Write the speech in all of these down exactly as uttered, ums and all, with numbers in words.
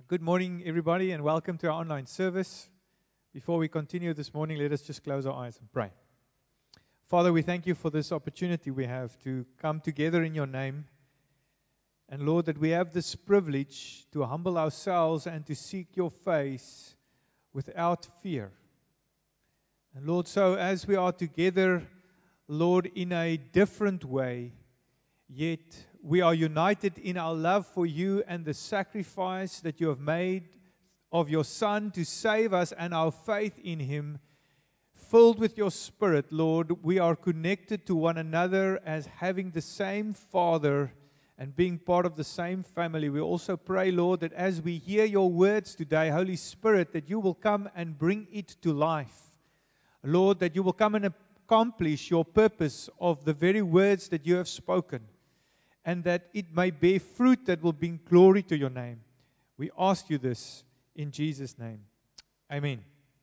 Good morning, everybody, and welcome to our online service. Before we continue this morning, let us just close our eyes and pray. Father, we thank you for this opportunity we have to come together in your name. And Lord, that we have this privilege to humble ourselves and to seek your face without fear. And Lord, so as we are together, Lord, in a different way, yet we are united in our love for you and the sacrifice that you have made of your Son to save us and our faith in him. Filled with your Spirit, Lord, we are connected to one another as having the same Father and being part of the same family. We also pray, Lord, that as we hear your words today, Holy Spirit, that you will come and bring it to life. Lord, that you will come and accomplish your purpose of the very words that you have spoken, and that it may bear fruit that will bring glory to your name. We ask you this in Jesus' name. Amen.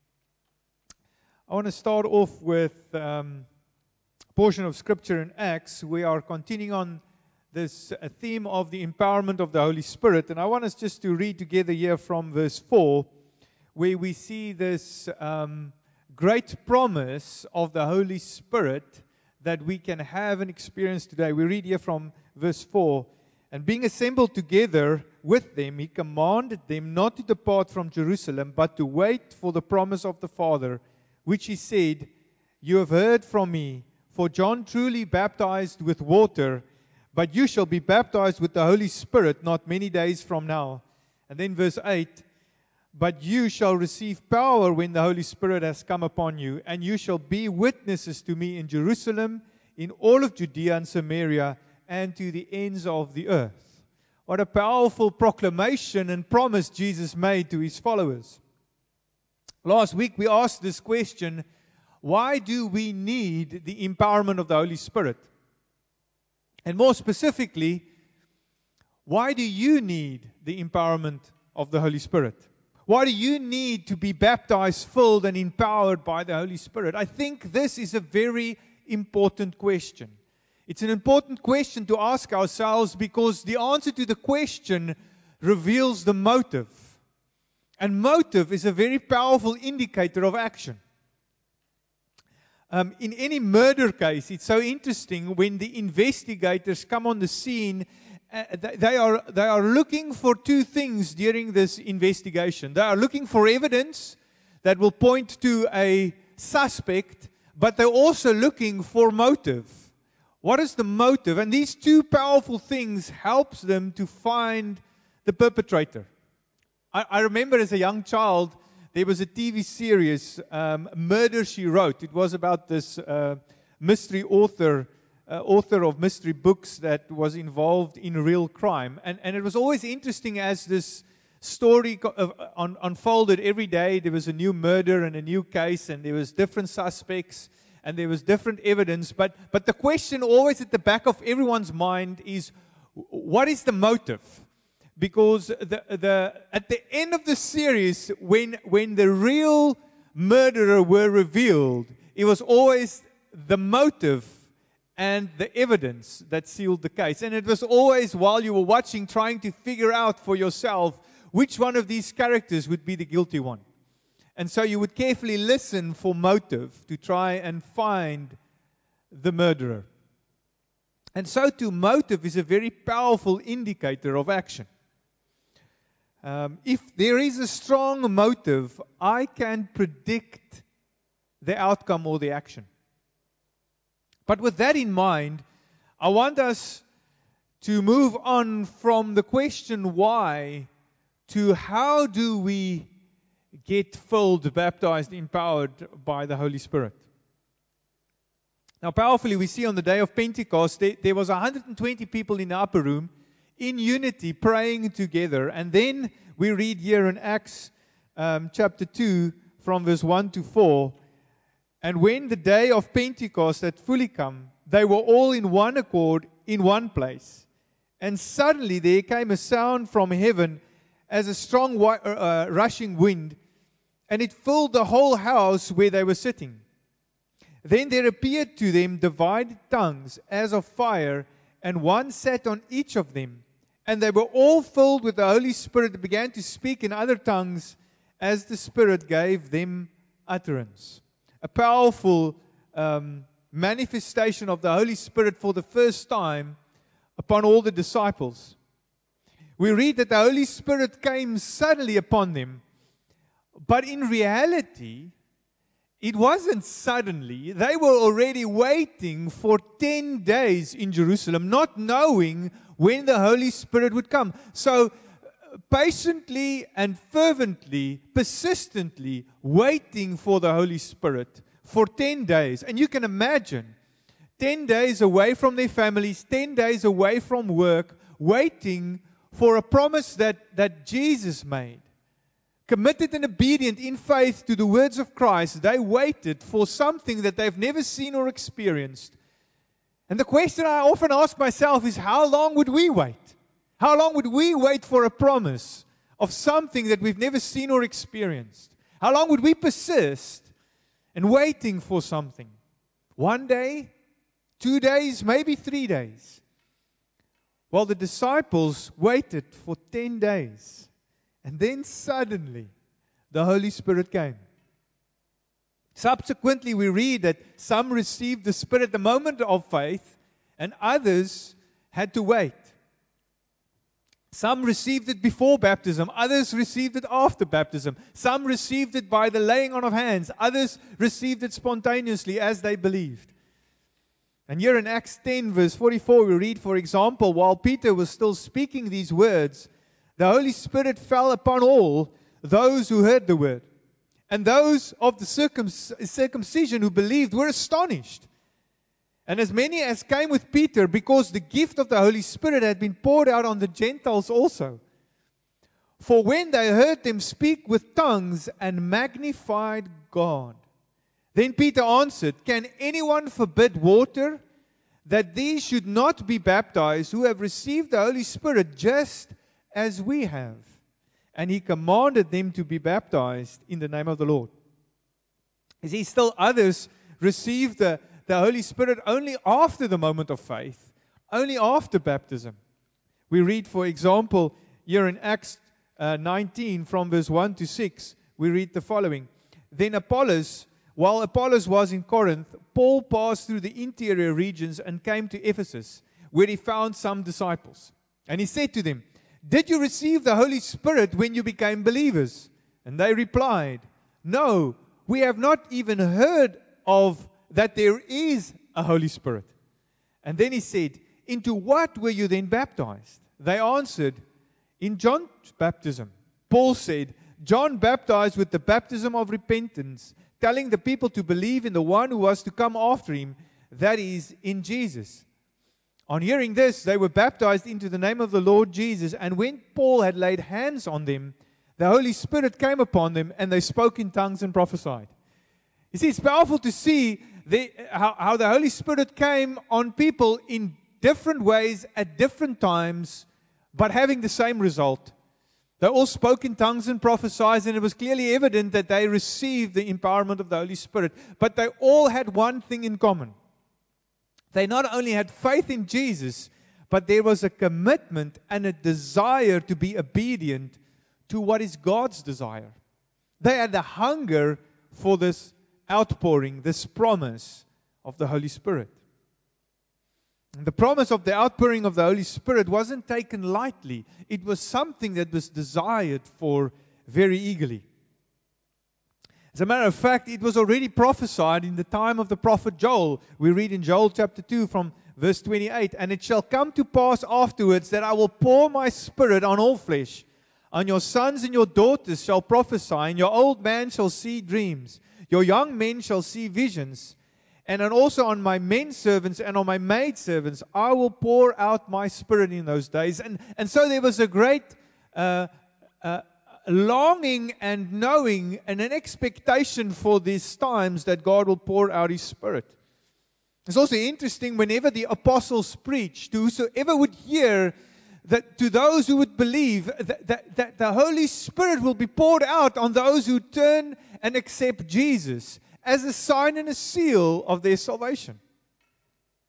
I want to start off with um, a portion of Scripture in Acts. We are continuing on this uh, theme of the empowerment of the Holy Spirit. And I want us just to read together here from verse four, where we see this um, great promise of the Holy Spirit that we can have and experience today. We read here from verse four, and being assembled together with them, he commanded them not to depart from Jerusalem, but to wait for the promise of the Father, which he said, you have heard from me, for John truly baptized with water, but you shall be baptized with the Holy Spirit not many days from now. And then verse eight, but you shall receive power when the Holy Spirit has come upon you, and you shall be witnesses to me in Jerusalem, in all of Judea and Samaria, and to the ends of the earth. What a powerful proclamation and promise Jesus made to his followers. Last week we asked this question, why do we need the empowerment of the Holy Spirit? And more specifically, why do you need the empowerment of the Holy Spirit? Why do you need to be baptized, filled, and empowered by the Holy Spirit? I think this is a very important question. It's an important question to ask ourselves because the answer to the question reveals the motive. And motive is a very powerful indicator of action. Um, in any murder case, it's so interesting when the investigators come on the scene. Uh, they are they are looking for two things during this investigation. They are looking for evidence that will point to a suspect, but they're also looking for motive. What is the motive? And these two powerful things helps them to find the perpetrator. I, I remember as a young child, there was a T V series, um, Murder, She Wrote. It was about this uh, mystery author, uh, author of mystery books that was involved in real crime. And, and it was always interesting as this story uh, un, unfolded every day. There was a new murder and a new case, and there was different suspects, and there was different evidence. But, but the question always at the back of everyone's mind is, what is the motive? Because the, the, at the end of the series, when, when the real murderer were revealed, it was always the motive and the evidence that sealed the case. And it was always, while you were watching, trying to figure out for yourself which one of these characters would be the guilty one. And so you would carefully listen for motive to try and find the murderer. And so too, motive is a very powerful indicator of action. Um, if there is a strong motive, I can predict the outcome or the action. But with that in mind, I want us to move on from the question why to how do we get filled, baptized, empowered by the Holy Spirit. Now, powerfully, we see on the day of Pentecost, there, there was one hundred twenty people in the upper room, in unity, praying together. And then we read here in Acts um, chapter two, from verse one to four, and when the day of Pentecost had fully come, they were all in one accord, in one place. And suddenly there came a sound from heaven as a strong wi- uh, rushing wind, and it filled the whole house where they were sitting. Then there appeared to them divided tongues as of fire, and one sat on each of them. And they were all filled with the Holy Spirit and began to speak in other tongues as the Spirit gave them utterance. A powerful um, manifestation of the Holy Spirit for the first time upon all the disciples. We read that the Holy Spirit came suddenly upon them, but in reality, it wasn't suddenly. They were already waiting for ten days in Jerusalem, not knowing when the Holy Spirit would come. So, patiently and fervently, persistently waiting for the Holy Spirit for ten days. And you can imagine, ten days away from their families, ten days away from work, waiting for a promise that, that Jesus made. Committed and obedient in faith to the words of Christ, they waited for something that they've never seen or experienced. And the question I often ask myself is, how long would we wait? How long would we wait for a promise of something that we've never seen or experienced? How long would we persist in waiting for something? One day? Two days? Maybe three days? Well, the disciples waited for ten days. And then suddenly, the Holy Spirit came. Subsequently, we read that some received the Spirit at the moment of faith, and others had to wait. Some received it before baptism, others received it after baptism. Some received it by the laying on of hands, others received it spontaneously as they believed. And here in Acts ten, verse forty-four, we read, for example, while Peter was still speaking these words, the Holy Spirit fell upon all those who heard the word. And those of the circum- circumcision who believed were astonished. And as many as came with Peter, because the gift of the Holy Spirit had been poured out on the Gentiles also. For when they heard them speak with tongues and magnified God. Then Peter answered, can anyone forbid water, that these should not be baptized, who have received the Holy Spirit just as we have? And he commanded them to be baptized in the name of the Lord. You see, still others received the, the Holy Spirit only after the moment of faith, only after baptism. We read, for example, here in Acts uh, nineteen, from verse one to six, we read the following. Then Apollos, while Apollos was in Corinth, Paul passed through the interior regions and came to Ephesus, where he found some disciples. And he said to them, did you receive the Holy Spirit when you became believers? And they replied, no, we have not even heard of that there is a Holy Spirit. And then he said, into what were you then baptized? They answered, in John's baptism. Paul said, John baptized with the baptism of repentance, telling the people to believe in the one who was to come after him, that is, in Jesus. On hearing this, they were baptized into the name of the Lord Jesus, and when Paul had laid hands on them, the Holy Spirit came upon them, and they spoke in tongues and prophesied. You see, it's powerful to see the, how, how the Holy Spirit came on people in different ways at different times, but having the same result. They all spoke in tongues and prophesied, and it was clearly evident that they received the empowerment of the Holy Spirit. But they all had one thing in common. They not only had faith in Jesus, but there was a commitment and a desire to be obedient to what is God's desire. They had a hunger for this outpouring, this promise of the Holy Spirit. And the promise of the outpouring of the Holy Spirit wasn't taken lightly. It was something that was desired for very eagerly. As a matter of fact, it was already prophesied in the time of the prophet Joel. We read in Joel chapter two from verse twenty-eight, and it shall come to pass afterwards that I will pour my spirit on all flesh. On your sons and your daughters shall prophesy, and your old man shall see dreams. Your young men shall see visions. And also on my men servants and on my maid servants, I will pour out my spirit in those days. And, and so there was a great uh, uh, longing and knowing and an expectation for these times that God will pour out His Spirit. It's also interesting, whenever the apostles preached, to whosoever would hear, that to those who would believe that, that, that the Holy Spirit will be poured out on those who turn and accept Jesus as a sign and a seal of their salvation.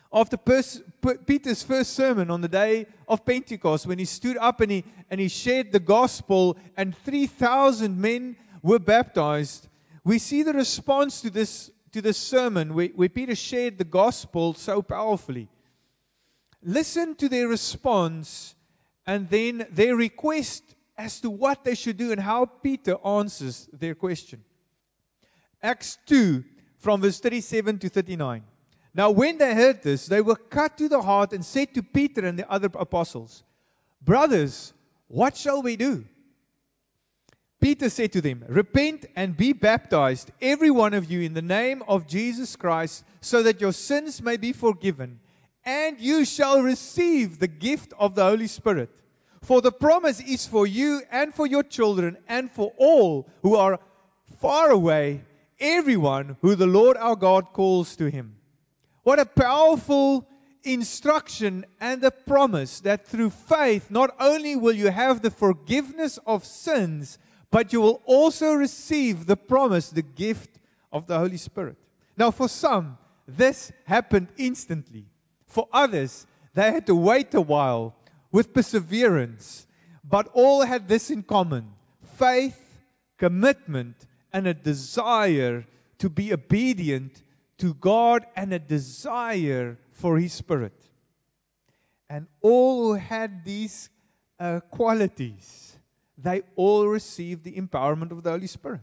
After Pers- P- Peter's first sermon on the day of Pentecost, when he stood up and he, and he shared the gospel and three thousand men were baptized, we see the response to this, to this sermon where, where Peter shared the gospel so powerfully. Listen to their response and then their request as to what they should do and how Peter answers their question. Acts two, from verse thirty-seven to thirty-nine. Now when they heard this, they were cut to the heart and said to Peter and the other apostles, "Brothers, what shall we do?" Peter said to them, "Repent and be baptized, every one of you, in the name of Jesus Christ, so that your sins may be forgiven, and you shall receive the gift of the Holy Spirit. For the promise is for you and for your children and for all who are far away, everyone who the Lord our God calls to him." What a powerful instruction and a promise that through faith, not only will you have the forgiveness of sins, but you will also receive the promise, the gift of the Holy Spirit. Now, for some, this happened instantly. For others, they had to wait a while with perseverance, but all had this in common: faith, commitment, and a desire to be obedient to God and a desire for His Spirit. And all who had these uh, qualities, they all received the empowerment of the Holy Spirit.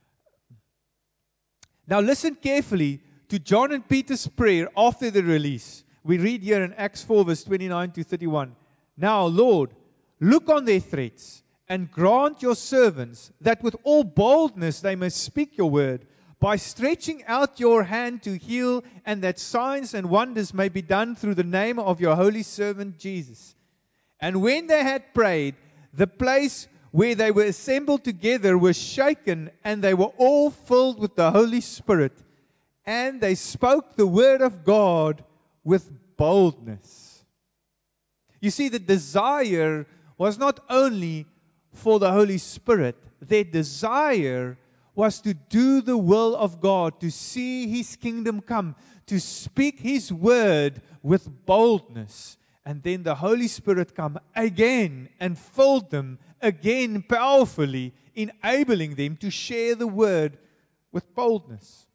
Now listen carefully to John and Peter's prayer after the release. We read here in Acts four, verse twenty-nine to thirty-one. "Now, Lord, look on their threats and grant your servants that with all boldness they may speak your word, by stretching out your hand to heal, and that signs and wonders may be done through the name of your holy servant Jesus." And when they had prayed, the place where they were assembled together was shaken, and they were all filled with the Holy Spirit, and they spoke the word of God with boldness. You see, the desire was not only for the Holy Spirit. Their desire was to do the will of God, to see His kingdom come, to speak His word with boldness. And then the Holy Spirit come again and filled them again powerfully, enabling them to share the word with boldness.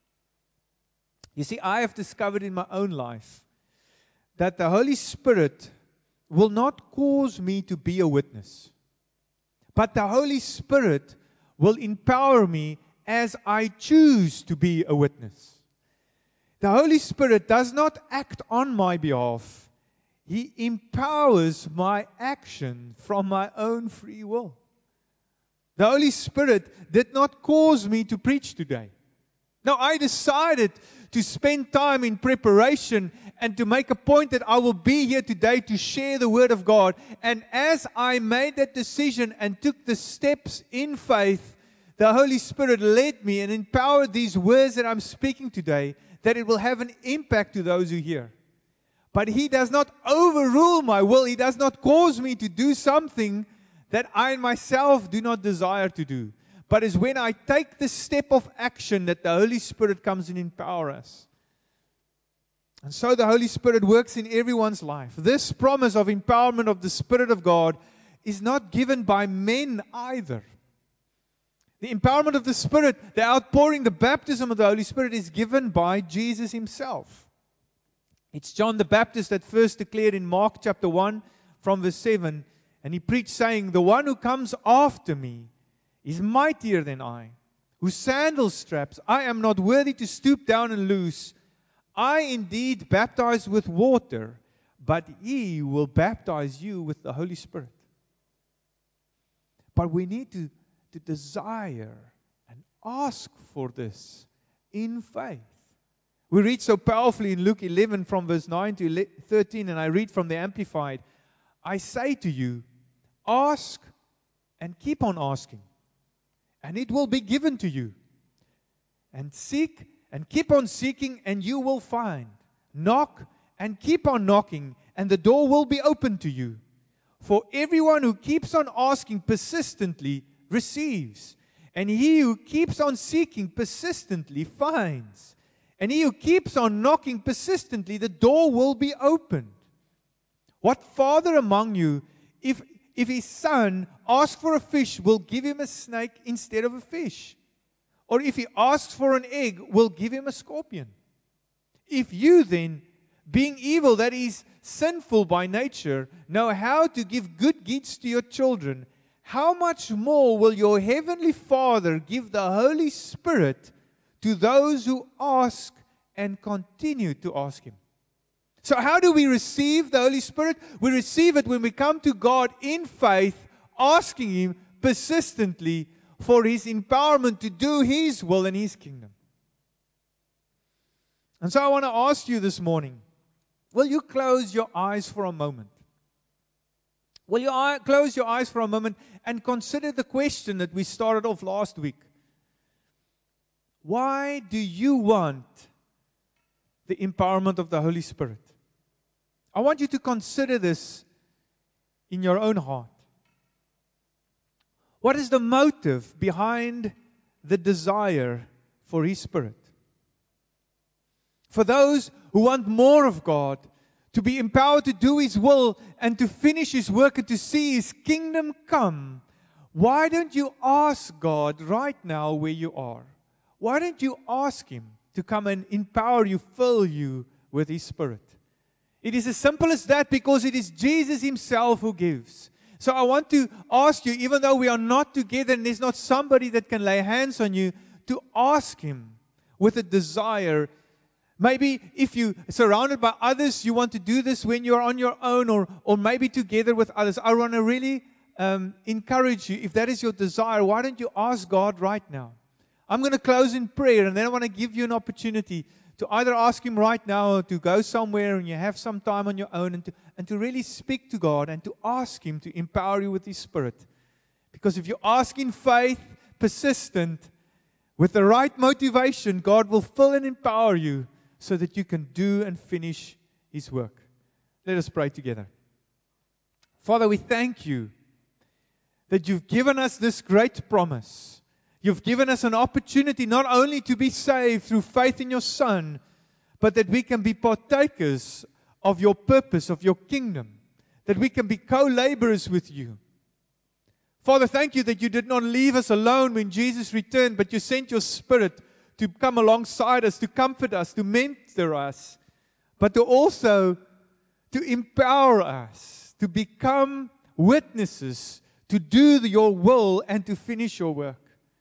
You see, I have discovered in my own life that the Holy Spirit will not cause me to be a witness, but the Holy Spirit will empower me as I choose to be a witness. The Holy Spirit does not act on my behalf. He empowers my action from my own free will. The Holy Spirit did not cause me to preach today. Now, I decided to spend time in preparation and to make a point that I will be here today to share the Word of God. And as I made that decision and took the steps in faith, the Holy Spirit led me and empowered these words that I'm speaking today, that it will have an impact to those who hear. But He does not overrule my will. He does not cause me to do something that I myself do not desire to do. But it's when I take the step of action that the Holy Spirit comes and empowers us. And so the Holy Spirit works in everyone's life. This promise of empowerment of the Spirit of God is not given by men either. The empowerment of the Spirit, the outpouring, the baptism of the Holy Spirit is given by Jesus Himself. It's John the Baptist that first declared in Mark chapter one from verse seven, and he preached saying, "The one who comes after me is mightier than I, whose sandal straps I am not worthy to stoop down and loose. I indeed baptize with water, but He will baptize you with the Holy Spirit." But we need to, to desire and ask for this in faith. We read so powerfully in Luke eleven from verse nine to thirteen, and I read from the Amplified. "I say to you, ask and keep on asking, and it will be given to you. And seek and keep on seeking, and you will find. Knock and keep on knocking, and the door will be opened to you. For everyone who keeps on asking persistently receives, and he who keeps on seeking persistently finds. And he who keeps on knocking persistently, the door will be opened. What father among you, if, if his son asks for a fish, will give him a snake instead of a fish? Or if he asks for an egg, will give him a scorpion? If you then, being evil, that is, sinful by nature, know how to give good gifts to your children, how much more will your heavenly Father give the Holy Spirit to those who ask and continue to ask Him? So how do we receive the Holy Spirit? We receive it when we come to God in faith, asking Him persistently for His empowerment to do His will in His kingdom. And so I want to ask you this morning, will you close your eyes for a moment? Will you eye, close your eyes for a moment and consider the question that we started off last week? Why do you want the empowerment of the Holy Spirit? I want you to consider this in your own heart. What is the motive behind the desire for His Spirit? For those who want more of God, to be empowered to do His will and to finish His work and to see His kingdom come, why don't you ask God right now where you are? Why don't you ask Him to come and empower you, fill you with His Spirit? It is as simple as that, because it is Jesus Himself who gives. So I want to ask you, even though we are not together and there's not somebody that can lay hands on you, to ask Him with a desire. Maybe if you're surrounded by others, you want to do this when you're on your own, or, or maybe together with others. I want to really um, encourage you, if that is your desire, why don't you ask God right now? I'm going to close in prayer, and then I want to give you an opportunity to either ask Him right now, or to go somewhere and you have some time on your own, and to, and to really speak to God and to ask Him to empower you with His Spirit. Because if you ask in faith, persistent, with the right motivation, God will fill and empower you so that you can do and finish His work. Let us pray together. Father, we thank You that You've given us this great promise. You've given us an opportunity not only to be saved through faith in Your Son, but that we can be partakers of Your purpose, of Your kingdom, that we can be co-laborers with You. Father, thank You that You did not leave us alone when Jesus returned, but You sent Your Spirit to come alongside us, to comfort us, to mentor us, but to also to empower us, to become witnesses, to do Your will and to finish Your work.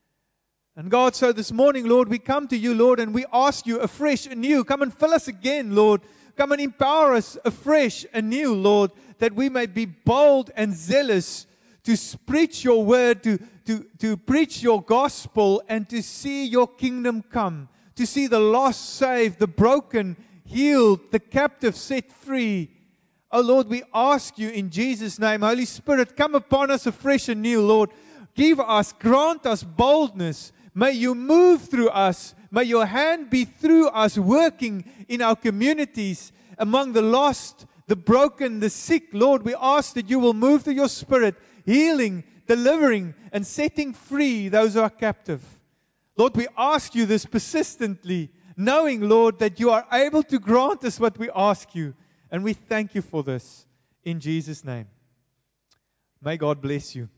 And God, so this morning, Lord, we come to You, Lord, and we ask You afresh, anew, come and fill us again, Lord. Come and empower us afresh, anew, Lord, that we may be bold and zealous to preach Your word, to, to, to preach Your gospel, and to see Your kingdom come, to see the lost saved, the broken healed, the captive set free. Oh, Lord, we ask You in Jesus' name, Holy Spirit, come upon us afresh and new, Lord. Give us, grant us boldness. May You move through us. May Your hand be through us, working in our communities, among the lost, the broken, the sick. Lord, we ask that You will move through Your Spirit, healing, delivering, and setting free those who are captive. Lord, we ask You this persistently, knowing, Lord, that You are able to grant us what we ask You. And we thank You for this in Jesus' name. May God bless you.